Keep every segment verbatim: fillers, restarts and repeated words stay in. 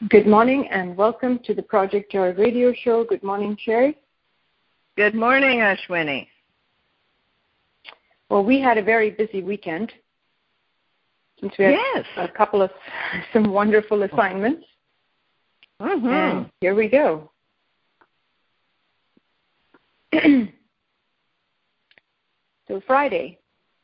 Good morning and welcome to the Project Joy radio show. Good morning, Sherry. Good morning, Ashwini. Well, we had a very busy weekend since we had yes. a couple of some wonderful assignments. Mm-hmm. And here we go. So Friday.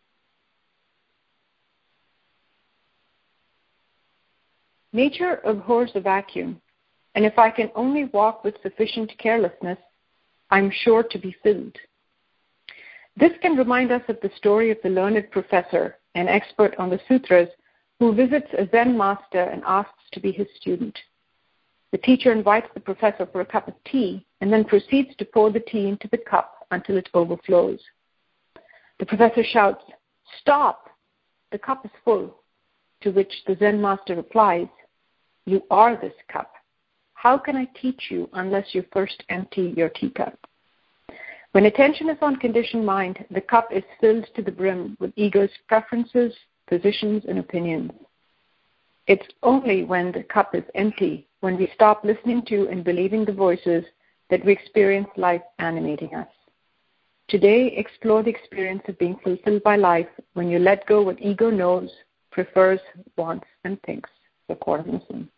Nature abhors a vacuum, and if I can only walk with sufficient carelessness, I'm sure to be filled. This can remind us of the story of the learned professor, an expert on the sutras, who visits a Zen master and asks to be his student. The teacher invites the professor for a cup of tea and then proceeds to pour the tea into the cup until it overflows. The professor shouts, "Stop! The cup is full," to which the Zen master replies, "You are this cup. How can I teach you unless you first empty your teacup?" When attention is on conditioned mind, the cup is filled to the brim with ego's preferences, positions, and opinions. It's only when the cup is empty, when we stop listening to and believing the voices, that we experience life animating us. Today, explore the experience of being fulfilled by life when you let go what ego knows, prefers, wants, and thinks. The Cornelison.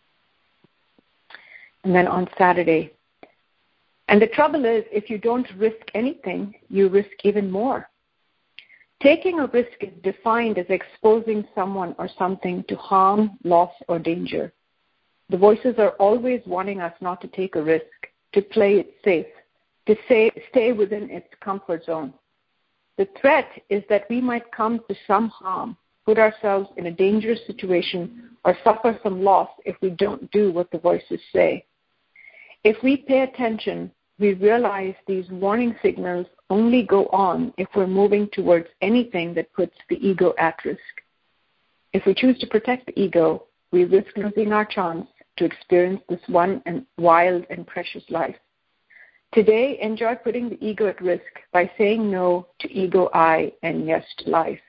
And then on Saturday. And the trouble is, if you don't risk anything, you risk even more. Taking a risk is defined as exposing someone or something to harm, loss, or danger. The voices are always wanting us not to take a risk, to play it safe, to say, stay within its comfort zone. The threat is that we might come to some harm, put ourselves in a dangerous situation, or suffer some loss if we don't do what the voices say. If we pay attention, we realize these warning signals only go on if we're moving towards anything that puts the ego at risk. If we choose to protect the ego, we risk losing our chance to experience this one and wild and precious life. Today, enjoy putting the ego at risk by saying no to ego I and yes to life.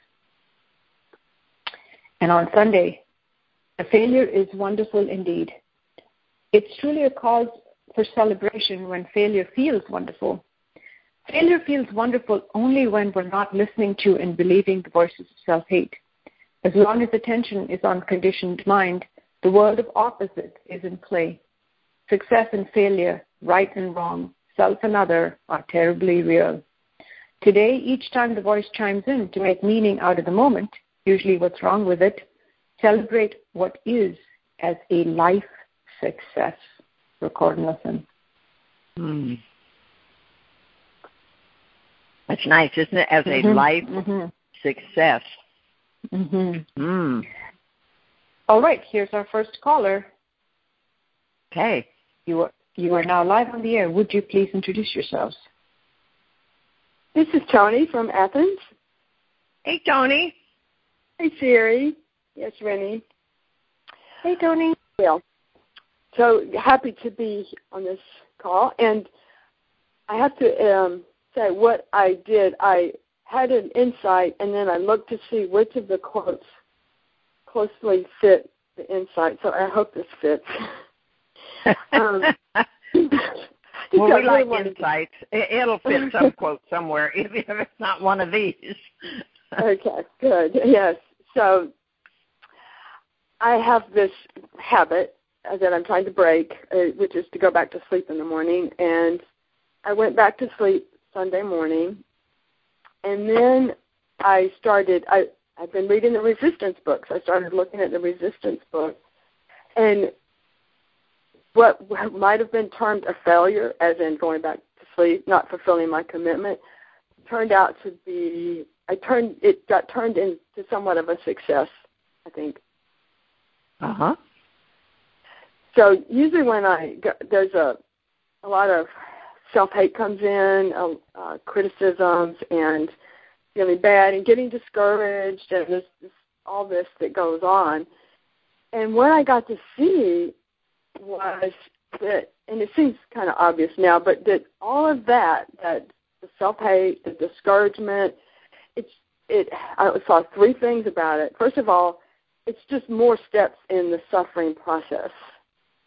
And on Sunday, a failure is wonderful indeed. It's truly a cause for celebration when failure feels wonderful. Failure feels wonderful only when we're not listening to and believing the voices of self-hate. As long as attention is on conditioned mind, the world of opposites is in play. Success and failure, right and wrong, self and other are terribly real. Today, each time the voice chimes in to make meaning out of the moment, usually what's wrong with it, celebrate what is as a life success. Record and listen. Mm. That's nice, isn't it? As mm-hmm. a life mm-hmm. success. Mm-hmm. Mm. All right, here's our first caller. Okay. You are, you are now live on the air. Would you please introduce yourselves? This is Tony from Athens. Hey, Tony. Hey, Siri. Yes, Rennie. Hey, Tony. Well, so happy to be on this call. And I have to um, say what I did. I had an insight, and then I looked to see which of the quotes closely fit the insight. So I hope this fits. um, well, we like really insights. To... It'll fit some quote somewhere, even if it's not one of these. Okay, good. Yes. So I have this habit that I'm trying to break, uh, which is to go back to sleep in the morning. And I went back to sleep Sunday morning. And then I started, I, I've been reading the resistance books. I started looking at the resistance books. And what might have been termed a failure, as in going back to sleep, not fulfilling my commitment, turned out to be, I turned, it got turned into somewhat of a success, I think. Uh-huh. So usually when I go, there's a a lot of self-hate comes in, uh, uh, criticisms, and feeling bad and getting discouraged, and this, this all this that goes on. And what I got to see was that, and it seems kind of obvious now, but that all of that, that the self-hate, the discouragement, it's it. I saw three things about it. First of all, it's just more steps in the suffering process.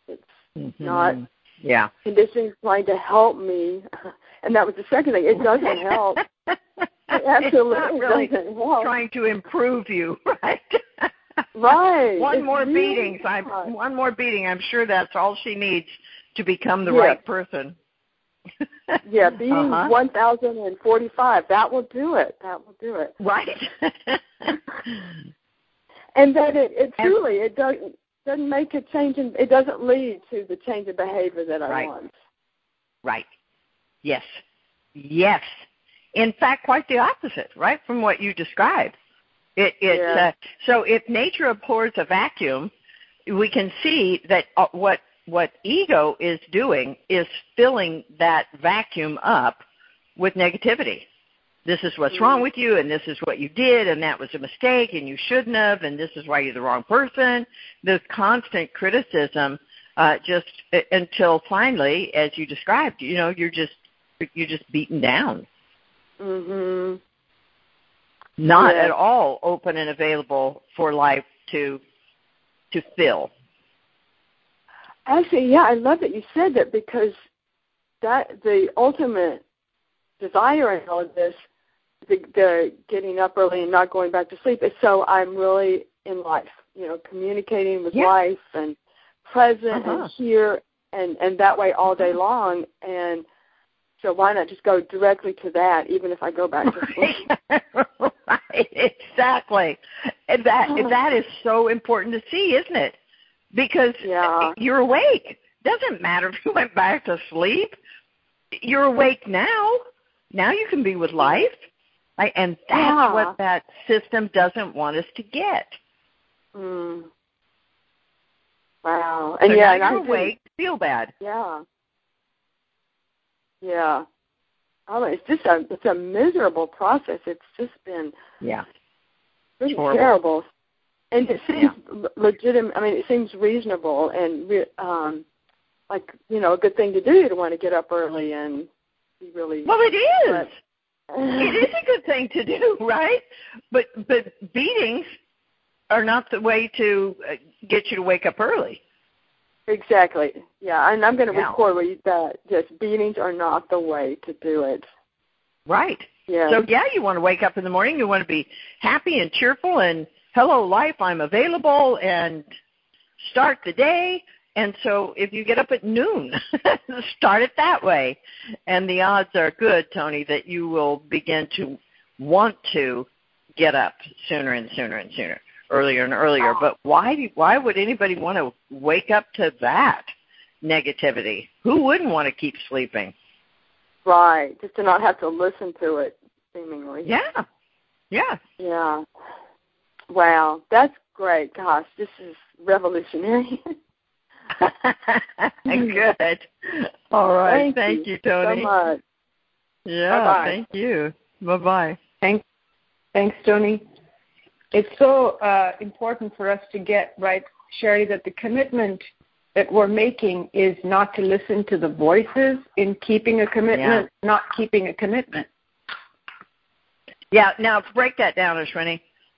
It's mm-hmm. not yeah. conditioning trying to help me. And that was the second thing. It doesn't help. It absolutely it's not really doesn't help. Trying to improve you, right? Right. one it's more really beating. I'm, one more beating. I'm sure that's all she needs to become the yeah. right person. yeah, beating uh-huh. one thousand forty-five. That will do it. That will do it. Right. And then it, it truly, it doesn't, doesn't make a change. In, it doesn't lead to the change in behavior that I right. want. Right. Yes. Yes. In fact, quite the opposite, right, from what you described. It, it, yeah. uh, so if nature abhors a vacuum, we can see that uh, what what ego is doing is filling that vacuum up with negativity. This is what's mm-hmm. wrong with you, and this is what you did, and that was a mistake, and you shouldn't have, and this is why you're the wrong person. This constant criticism, uh, just uh, until finally, as you described, you know, you're just you're just beaten down. Mm-hmm. Not yeah. at all open and available for life to to fill. Actually, yeah, I love that you said that, because that the ultimate desire in all of this, the, the getting up early and not going back to sleep, is so I'm really in life, you know, communicating with yeah. life and present uh-huh. and here and, and that way all day long. And so why not just go directly to that, even if I go back to sleep? Right, exactly. And that that is so important to see, isn't it? Because yeah. you're awake. Doesn't matter if you went back to sleep. You're awake now. Now you can be with life. Right? And that's yeah. what that system doesn't want us to get. Mm. Wow. And so yeah, now and you're I awake, feel bad. Yeah. Yeah. Oh, it's just a it's a miserable process. It's just been yeah, pretty horrible. terrible. And it seems yeah. legitimate. I mean, it seems reasonable and um, like, you know, a good thing to do to want to get up early and be really. Well, it is. But, it is a good thing to do, right? But but beatings are not the way to get you to wake up early. Exactly. Yeah, and I'm going to yeah. record with that. Just beatings are not the way to do it. Right. Yeah. So yeah, you want to wake up in the morning. You want to be happy and cheerful and hello life, I'm available, and start the day. And so if you get up at noon, start it that way. And the odds are good, Tony, that you will begin to want to get up sooner and sooner and sooner, earlier and earlier. But why do, why would anybody want to wake up to that negativity? Who wouldn't want to keep sleeping? Right, just to not have to listen to it, seemingly. Yeah, yeah. Yeah. Wow, that's great. Gosh, this is revolutionary. Good. All right. Thank, thank you you, Tony. so much. Yeah, Bye-bye. thank you. Bye-bye. Thanks, thanks, Tony. It's so uh, important for us to get right, Sherry, that the commitment that we're making is not to listen to the voices in keeping a commitment, yeah. not keeping a commitment. Yeah, now break that down, Ashwini.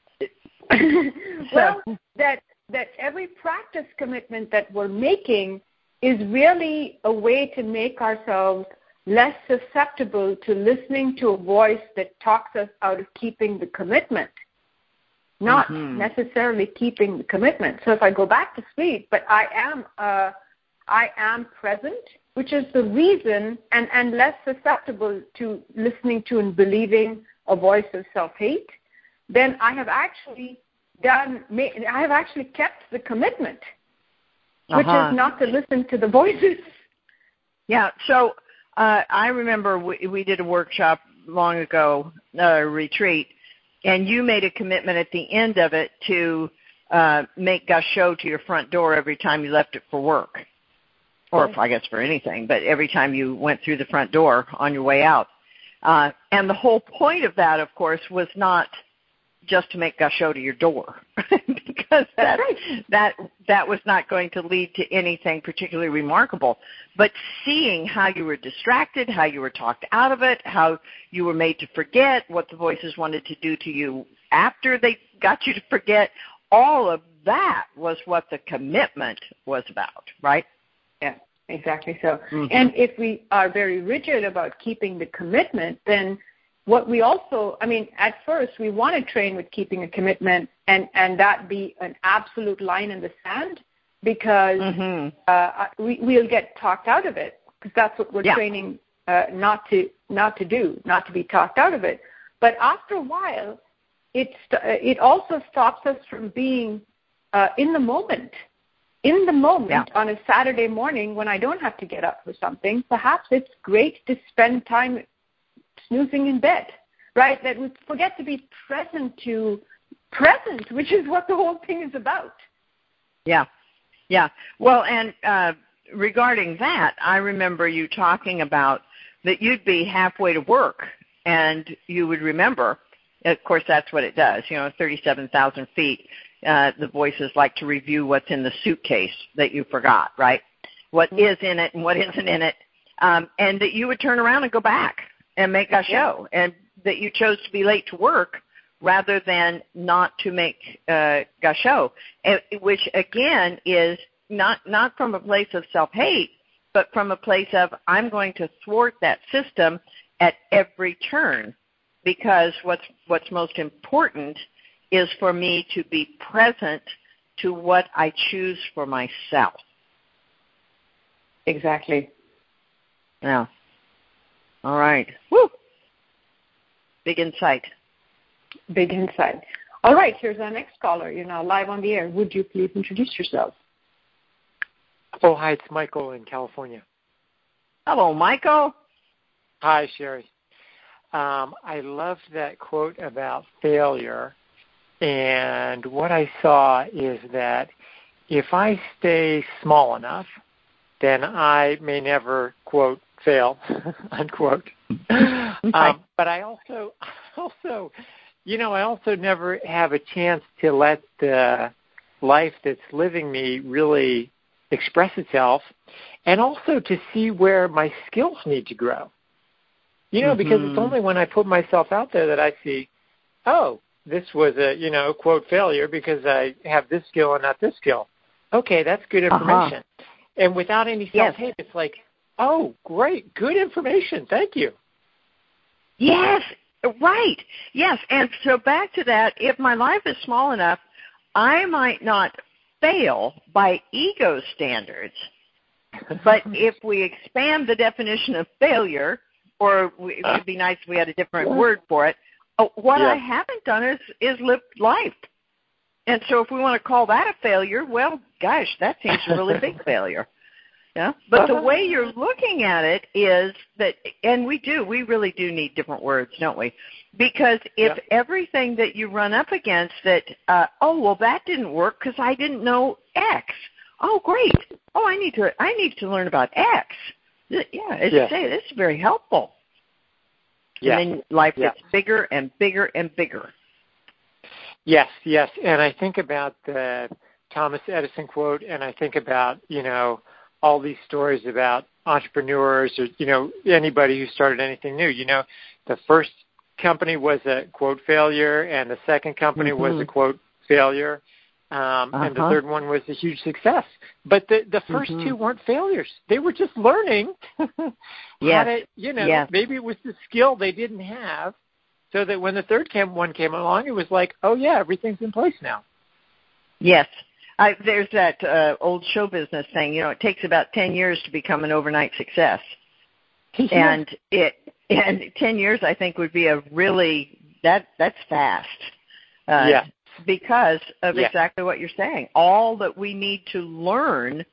Well, that that every practice commitment that we're making is really a way to make ourselves less susceptible to listening to a voice that talks us out of keeping the commitment, not mm-hmm. necessarily keeping the commitment. So if I go back to sleep, but I am uh, I am present, which is the reason, and, and less susceptible to listening to and believing a voice of self-hate, then I have actually done, I have actually kept the commitment, which uh-huh. is not to listen to the voices. Yeah, so uh, I remember we, we did a workshop long ago, a retreat, and you made a commitment at the end of it to uh, make Gus show to your front door every time you left it for work, or if, I guess for anything, but every time you went through the front door on your way out. Uh, and the whole point of that, of course, was not just to make Gus show to your door, because that, that that was not going to lead to anything particularly remarkable. But seeing how you were distracted, how you were talked out of it, how you were made to forget what the voices wanted to do to you after they got you to forget, all of that was what the commitment was about, right? Yeah, exactly so. Mm-hmm. And if we are very rigid about keeping the commitment, then what we also, I mean, at first we want to train with keeping a commitment and, and that be an absolute line in the sand because mm-hmm. uh, we, we'll get talked out of it because that's what we're yeah. training uh, not to not to do, not to be talked out of it. But after a while, it, it also stops us from being uh, in the moment. In the moment, yeah. on a Saturday morning when I don't have to get up for something, perhaps it's great to spend time snoozing in bed, right? That we forget to be present to present, which is what the whole thing is about. Yeah, yeah. Well, and uh, regarding that, I remember you talking about that you'd be halfway to work and you would remember, of course, that's what it does, you know, thirty-seven thousand feet. Uh, the voices like to review what's in the suitcase that you forgot, right? What is in it and what isn't in it. Um, and that you would turn around and go back and make a show, and that you chose to be late to work rather than not to make uh, a show, and, which, again, is not, not from a place of self-hate, but from a place of I'm going to thwart that system at every turn because what's, what's most important is for me to be present to what I choose for myself. Exactly. Yeah. All right. Woo. Big insight. Big insight. All right, here's our next caller. You're now live on the air. Would you please introduce yourself? Oh, hi, it's Michael in California. Hello, Michael. Hi, Sherry. Um, I loved that quote about failure. And what I saw is that if I stay small enough, then I may never, quote, fail, unquote. um, but I also, also, you know, I also never have a chance to let the life that's living me really express itself and also to see where my skills need to grow. You know, mm-hmm. because it's only when I put myself out there that I see, oh, this was a, you know, quote, failure because I have this skill and not this skill. Okay, that's good information. Uh-huh. And without any self-hate, yes. it's like, oh, great, good information. Thank you. Yes, right. Yes, and so back to that, if my life is small enough, I might not fail by ego standards. But if we expand the definition of failure, or we, it would be nice if we had a different word for it, Oh, what yeah. I haven't done is, is lived life. And so if we want to call that a failure, well, gosh, that seems a really big failure. Yeah. But the way you're looking at it is that, and we do, we really do need different words, don't we? Because if yeah. everything that you run up against that, uh, oh, well, that didn't work because I didn't know X. Oh, great. Oh, I need to, I need to learn about X. Yeah, as yeah. you say, this is very helpful. Yeah. And then life yeah. gets bigger and bigger and bigger. Yes, yes. And I think about the Thomas Edison quote, and I think about, you know, all these stories about entrepreneurs or, you know, anybody who started anything new. You know, the first company was a, quote, failure, and the second company mm-hmm. was a, quote, failure, um, uh-huh. and the third one was a huge success. But the, the first mm-hmm. two weren't failures. They were just learning yes. how to, you know, yes. maybe it was the skill they didn't have, so that when the third came, one came along, it was like, oh, yeah, everything's in place now. Yes. I, there's that uh, old show business thing, you know, it takes about ten years to become an overnight success. Yeah. And it and ten years, I think, would be a really, that that's fast. Uh, yeah. Because of yeah. exactly what you're saying. All that we need to learn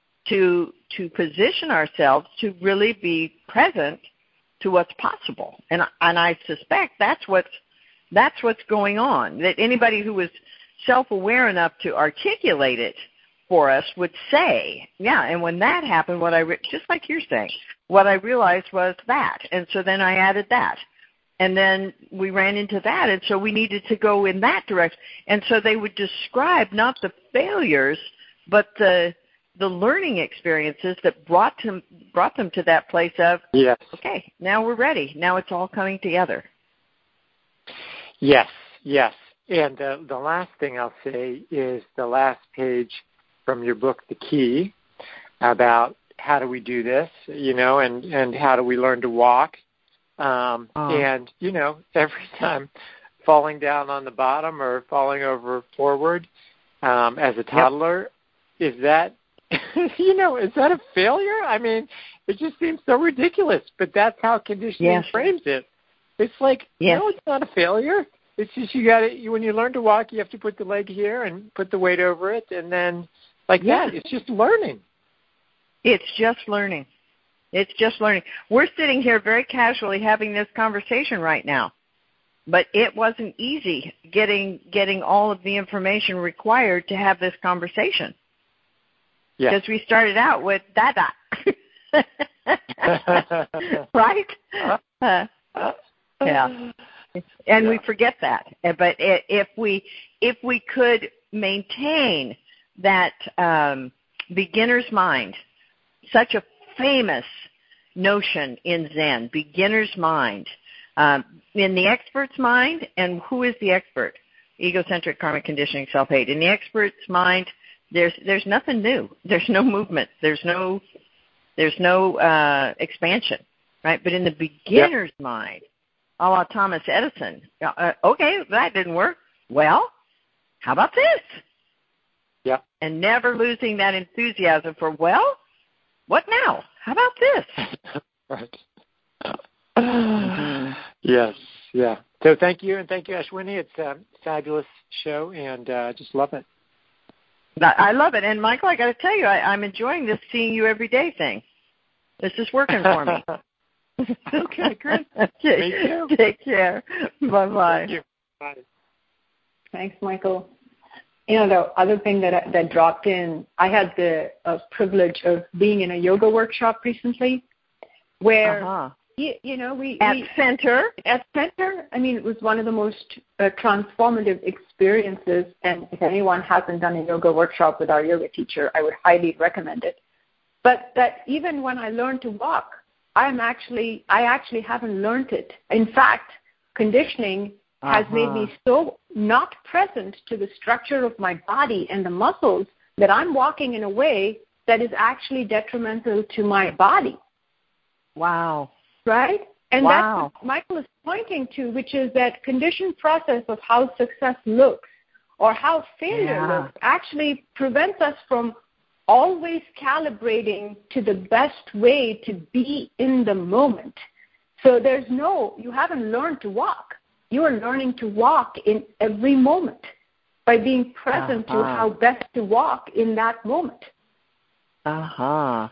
to to position ourselves to really be present to what's possible. And and I suspect that's what's that's what's going on. That anybody who was self-aware enough to articulate it for us would say, yeah, and when that happened, what I re- just like you're saying, what I realized was that. And so then I added that. And then we ran into that, and so we needed to go in that direction. And so they would describe not the failures, but the the learning experiences that brought them brought them to that place of, yes. okay, now we're ready. Now it's all coming together. Yes, yes. and the, the last thing I'll say is the last page from your book, The Key, about how do we do this, you know, and, and how do we learn to walk. Um, oh. And, you know, every time falling down on the bottom or falling over forward um, as a toddler, yep. is that, you know, is that a failure? I mean, it just seems so ridiculous, but that's how conditioning yes. frames it. It's like, yes. no, it's not a failure. It's just you got to, when you learn to walk, you have to put the leg here and put the weight over it, and then like yes. that, it's just learning. It's just learning. It's just learning. We're sitting here very casually having this conversation right now, but it wasn't easy getting getting all of the information required to have this conversation. Yeah. Because we started out with dada. Right? Uh, yeah. And yeah. we forget that. But if we if we could maintain that um, beginner's mind, such a famous notion in Zen, beginner's mind, um, in the expert's mind, and who is the expert? Egocentric, karmic conditioning, self-hate. In the expert's mind, there's there's nothing new. There's no movement. There's no there's no uh, expansion, right? But in the beginner's yep. mind, a la Thomas Edison, uh, okay, that didn't work. Well, how about this? Yeah. And never losing that enthusiasm for, well, what now? How about this? Right. Mm-hmm. Yes, yeah. So thank you, and thank you, Ashwini. It's a fabulous show, and uh, just love it. I love it. And, Michael, I got to tell you, I, I'm enjoying this seeing you every day thing. This is working for me. Okay, great. Okay. Me too. Take care. Bye-bye. Thank you. Bye. Thanks, Michael. You know, the other thing that that dropped in, I had the uh, privilege of being in a yoga workshop recently where, uh-huh. you, you know, we... At we, Center? At Center, I mean, it was one of the most uh, transformative experiences, and if anyone hasn't done a yoga workshop with our yoga teacher, I would highly recommend it. But that even when I learned to walk, I'm actually, I actually haven't learned it. In fact, conditioning has uh-huh. made me so not present to the structure of my body and the muscles that I'm walking in a way that is actually detrimental to my body. Wow. Right? And wow. that's what Michael is pointing to, which is that conditioned process of how success looks or how failure yeah. looks actually prevents us from always calibrating to the best way to be in the moment. So there's no, you haven't learned to walk. You are learning to walk in every moment by being present uh-huh. to how best to walk in that moment. Uh-huh.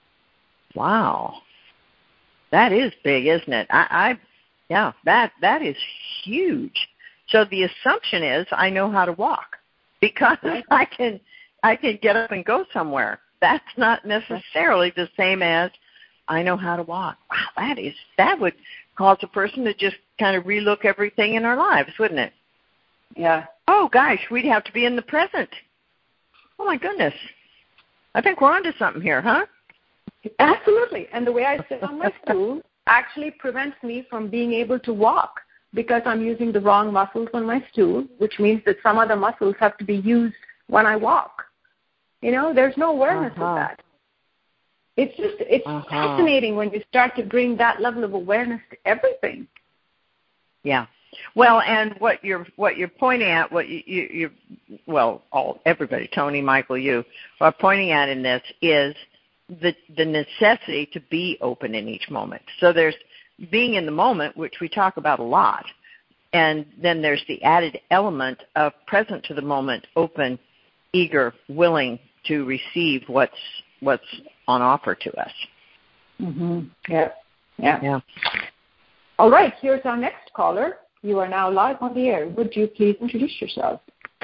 Wow. That is big, isn't it? I, I yeah, that that is huge. So the assumption is I know how to walk because I can I can get up and go somewhere. That's not necessarily the same as I know how to walk. Wow, that is that would cause a person to just kind of relook everything in our lives, wouldn't it? Yeah. Oh, gosh, we'd have to be in the present. Oh, my goodness. I think we're onto something here, huh? Absolutely. And the way I sit on my stool actually prevents me from being able to walk because I'm using the wrong muscles on my stool, which means that some other muscles have to be used when I walk. You know, there's no awareness uh-huh. of that. It's just, it's uh-huh. fascinating when you start to bring that level of awareness to everything. Yeah. Well, and what you're what you're pointing at, what you you, you well, all everybody, Tony, Michael, you are pointing at in this is the the necessity to be open in each moment. So there's being in the moment, which we talk about a lot, and then there's the added element of present to the moment, open, eager, willing to receive what's what's on offer to us. Mm-hmm. Yeah. Yeah. Yeah. All right, here's our next caller. You are now live on the air. Would you please introduce yourself?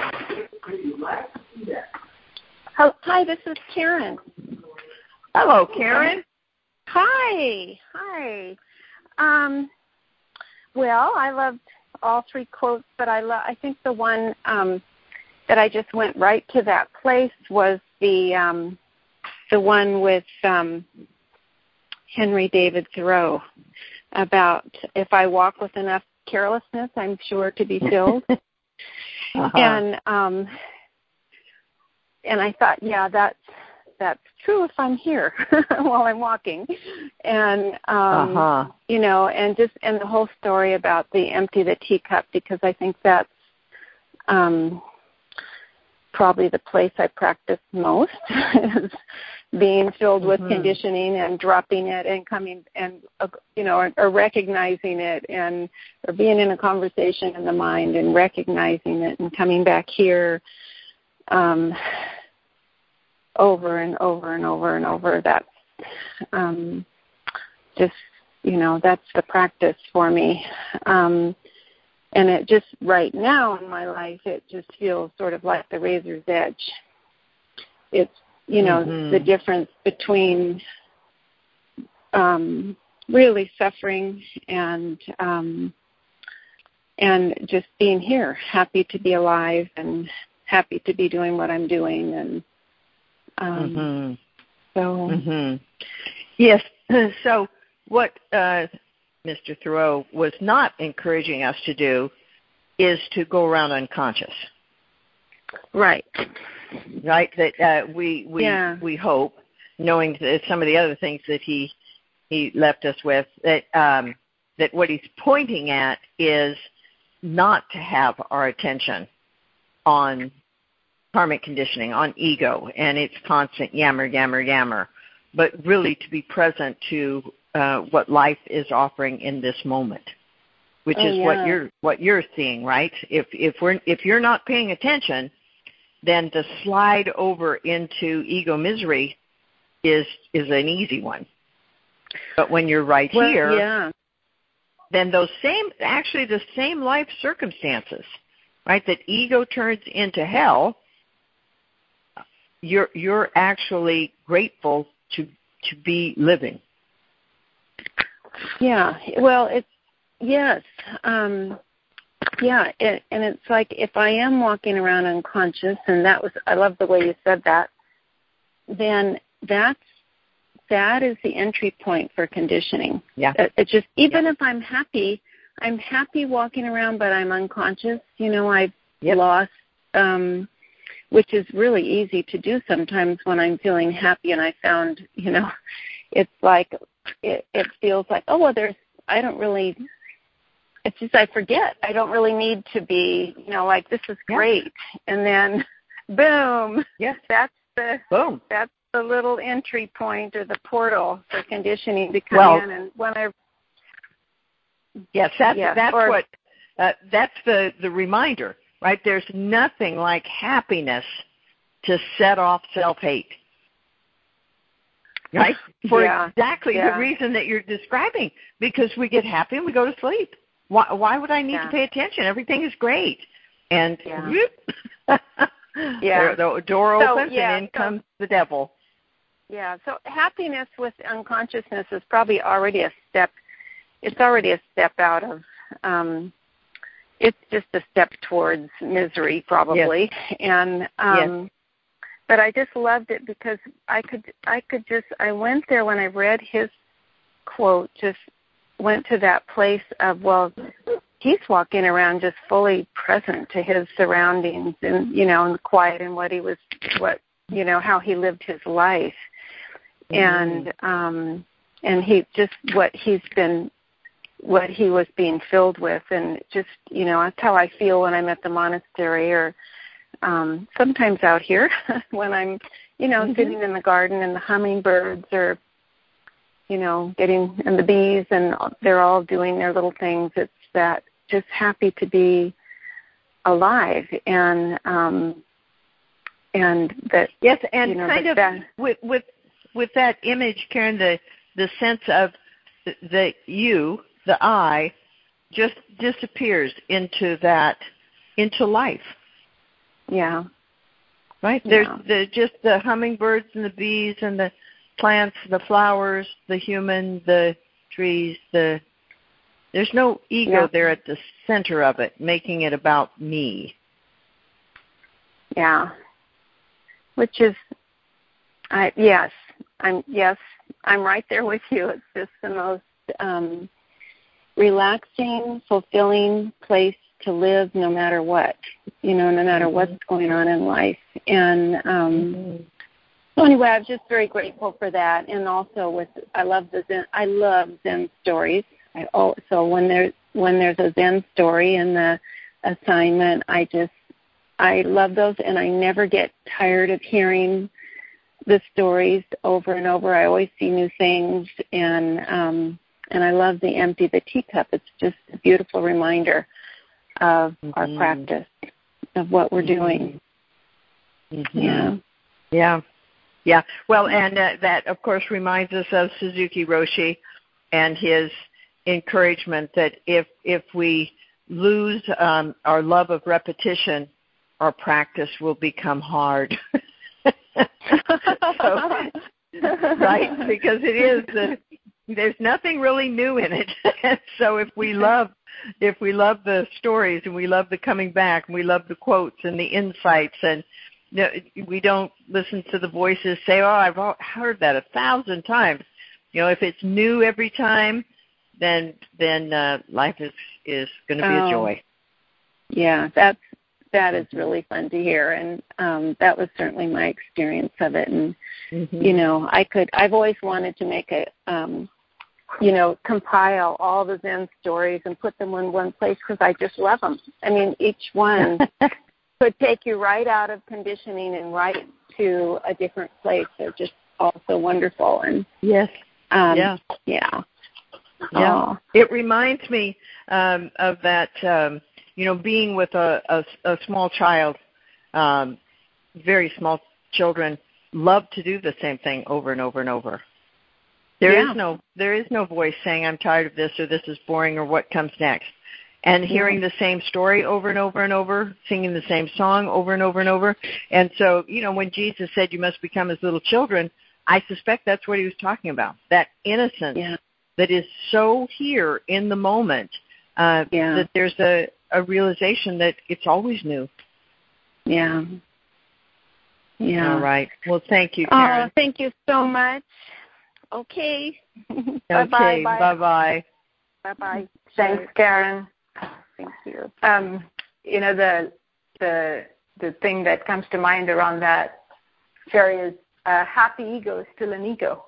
Hi, this is Karen. Hello, Karen. Hi. Hi. Um, well, I loved all three quotes, but I lo- I think the one um, that I just went right to that place was the um, the one with um, Henry David Thoreau about if I walk with enough carelessness, I'm sure to be filled. Uh-huh. And um, and I thought, yeah, that's that's true if I'm here while I'm walking, and um, uh-huh. you know, and just and the whole story about the empty the teacup, because I think that's um, probably the place I practice most is being filled with mm-hmm. conditioning and dropping it and coming and uh, you know or, or recognizing it and or being in a conversation in the mind and recognizing it and coming back here um, over and over and over and over. That's um, just you know that's the practice for me. Um, and it just right now in my life it just feels sort of like the razor's edge. It's you know, mm-hmm. the difference between um, really suffering and um, and just being here, happy to be alive and happy to be doing what I'm doing. And um, mm-hmm. so, mm-hmm. yes. So what uh, Mister Thoreau was not encouraging us to do is to go around unconscious. Right. Right, that uh, we we yeah. we hope, knowing that some of the other things that he he left us with, that um, that what he's pointing at is not to have our attention on karmic conditioning, on ego, and its constant yammer, yammer, yammer, but really to be present to uh, what life is offering in this moment, which oh, is yeah. what you're what you're seeing, right? If if we're if you're not paying attention, then to slide over into ego misery is is an easy one. But when you're right well, here, yeah. then those same, actually the same life circumstances, right, that ego turns into hell, you're you're actually grateful to to be living. Yeah. Well, it's yes. Um, Yeah, it, and it's like if I am walking around unconscious, and that was, I love the way you said that, then that's, that is the entry point for conditioning. Yeah. It, it just, even yeah. if I'm happy, I'm happy walking around, but I'm unconscious. You know, I've yep. lost, um, which is really easy to do sometimes when I'm feeling happy, and I found, you know, it's like, it, it feels like, oh, well, there's, I don't really, it's just I forget. I don't really need to be, you know, like this is great, yeah. and then, boom. Yes, that's the boom. That's the little entry point or the portal for conditioning to come well, in. And when I, yes, that's yes, that's or, what uh, that's the the reminder, right? There's nothing like happiness to set off self-hate, right? For yeah, exactly yeah. the reason that you're describing, because we get happy and we go to sleep. Why, why would I need yeah. to pay attention? Everything is great. And yeah. yeah. the door opens so, yeah, and in so, comes the devil. Yeah, so happiness with unconsciousness is probably already a step, it's already a step out of, um, it's just a step towards misery probably. Yes. And, um, yes. but I just loved it because I could, I could just, I went there when I read his quote, just went to that place of, well, he's walking around just fully present to his surroundings and, you know, and quiet and what he was, what, you know, how he lived his life. Mm-hmm. And, um, and he just, what he's been, what he was being filled with. And just, you know, that's how I feel when I'm at the monastery or um, sometimes out here when I'm, you know, mm-hmm. sitting in the garden and the hummingbirds are, you know, getting, and the bees, and they're all doing their little things. It's that just happy to be alive, and um, and that yes, and you know, kind that, of that, with with with that image, Karen, the the sense of the, the you, the I, just disappears into that into life. Yeah. Right. There's yeah. the just the hummingbirds and the bees and the plants, the flowers, the human, the trees, the there's no ego yeah. there at the center of it, making it about me. Yeah. Which is I yes. I'm yes, I'm right there with you. It's just the most um, relaxing, fulfilling place to live no matter what, you know, no matter what's going on in life. And um, mm-hmm. so anyway, I'm just very grateful for that. And also with, I love the Zen, I love Zen stories. I, oh, so when there's when there's a Zen story in the assignment, I just I love those, and I never get tired of hearing the stories over and over. I always see new things, and um, and I love the empty the teacup. It's just a beautiful reminder of mm-hmm. our practice, of what we're doing. Mm-hmm. Yeah, yeah, yeah. Well, and uh, that of course reminds us of Suzuki Roshi and his encouragement that if if we lose um, our love of repetition, our practice will become hard. so, right, because it is the, there's nothing really new in it. So if we love if we love the stories and we love the coming back and we love the quotes and the insights, and you know, we don't listen to the voices say, "Oh, I've heard that a thousand times." You know, if it's new every time, then then uh, life is is going to be oh, a joy. Yeah, that's that is really fun to hear, and um, that was certainly my experience of it. And mm-hmm. you know, I could I've always wanted to make a um, you know compile all the Zen stories and put them in one place because I just love them. I mean, each one could take you right out of conditioning and right to a different place. They're just all so wonderful. And yes, um, yeah, yeah. Yeah, oh. It reminds me um, of that, um, you know, being with a, a, a small child. Um, very small children love to do the same thing over and over and over. There yeah. is no there is no voice saying, "I'm tired of this," or "This is boring," or "What comes next?" And hearing the same story over and over and over, singing the same song over and over and over. And so, you know, when Jesus said, "You must become as little children," I suspect that's what he was talking about, that innocence. Yeah. That is so here in the moment uh, yeah. that there's a, a realization that it's always new. Yeah. Yeah. All right. Well, thank you, Karen. Oh, thank you so much. Okay. Okay. Bye-bye. Bye-bye. Bye-bye. Thanks, Karen. Thank you. Um, you know, the the the thing that comes to mind around that, Sherry, is a happy ego is still an ego.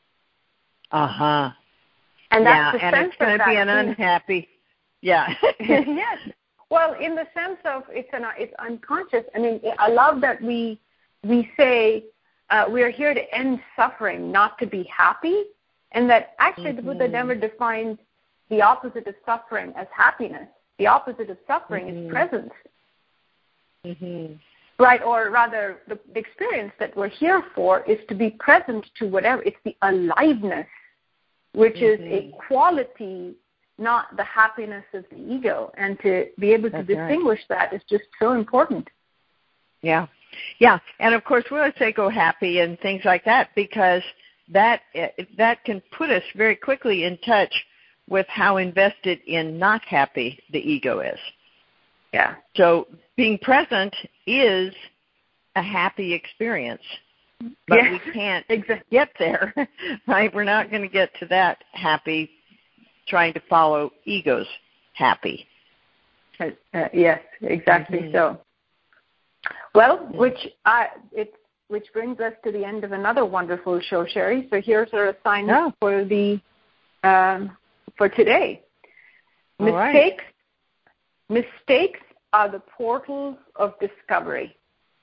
Uh-huh. And that's yeah, the and sense it's going to be an too. unhappy. Yeah. Yes. Well, in the sense of it's an it's unconscious. I mean, I love that we we say uh, we are here to end suffering, not to be happy, and that actually mm-hmm. the Buddha never defined the opposite of suffering as happiness. The opposite of suffering mm-hmm. is presence. Mm-hmm. Right, or rather, the, the experience that we're here for is to be present to whatever. It's the aliveness, which mm-hmm. is a quality, not the happiness of the ego. And to be able That's to distinguish right. that is just so important. Yeah. Yeah. And, of course, we always say go happy and things like that because that that can put us very quickly in touch with how invested in not happy the ego is. Yeah. So being present is a happy experience. But yeah. we can't exactly. get there, right? We're not going to get to that happy trying to follow ego's happy. Uh, uh, yes, exactly mm-hmm. so. Well, yeah. which I, it, which brings us to the end of another wonderful show, Sherry. So here's our assignment oh. for the um, for today. All Mistakes. Right. Mistakes are the portals of discovery.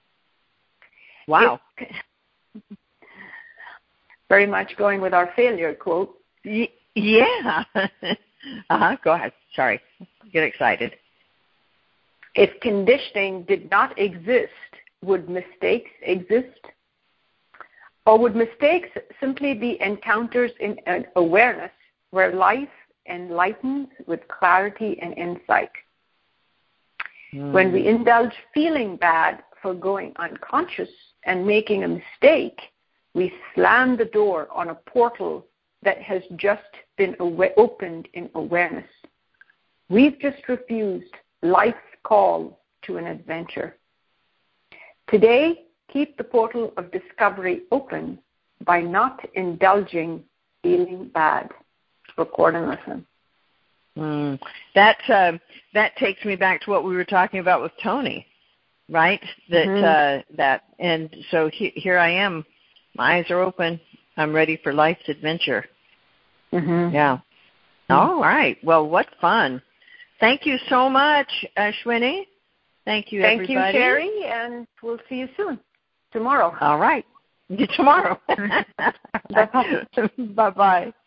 Wow. It, very much going with our failure quote. Y- yeah. uh-huh. Go ahead. Sorry. Get excited. If conditioning did not exist, would mistakes exist? Or would mistakes simply be encounters in uh, awareness where life enlightens with clarity and insight? Mm. When we indulge feeling bad for going unconscious and making a mistake, we slam the door on a portal that has just been awa- opened in awareness. We've just refused life's call to an adventure. Today, keep the portal of discovery open by not indulging feeling bad. Record and listen. Mm. That uh, that takes me back to what we were talking about with Tony, right? That mm-hmm. uh, that and so he, here I am. My eyes are open. I'm ready for life's adventure. Mm-hmm. Yeah. Mm-hmm. All right. Well, what fun. Thank you so much, Ashwini. Thank you, Thank everybody. you, Sherry, and we'll see you soon. Tomorrow. All right. Tomorrow. Bye-bye.